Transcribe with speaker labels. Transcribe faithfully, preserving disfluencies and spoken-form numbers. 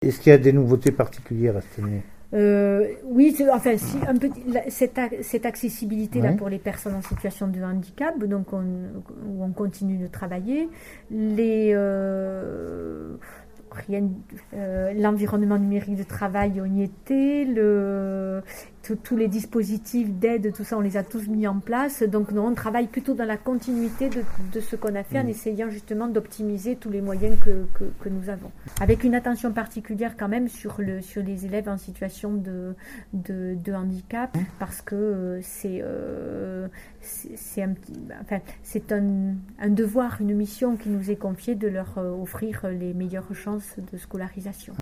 Speaker 1: Est-ce qu'il y a des nouveautés particulières à cette année?
Speaker 2: Euh, oui, enfin, si, un petit, la, cette, cette accessibilité-là
Speaker 1: ouais.
Speaker 2: pour les personnes en situation de handicap, donc on, où on continue de travailler. Les, euh, rien, euh, l'environnement numérique de travail, on y était. Le, tous les dispositifs d'aide, tout ça, on les a tous mis en place. Donc, non, on travaille plutôt dans la continuité de, de ce qu'on a fait, mmh. en essayant justement d'optimiser tous les moyens que, que, que nous avons. Avec une attention particulière quand même sur, le, sur les élèves en situation de, de, de handicap, mmh. parce que euh, c'est, euh, c'est, c'est, un, enfin, c'est un, un devoir, une mission qui nous est confiée de leur euh, offrir les meilleures chances de scolarisation.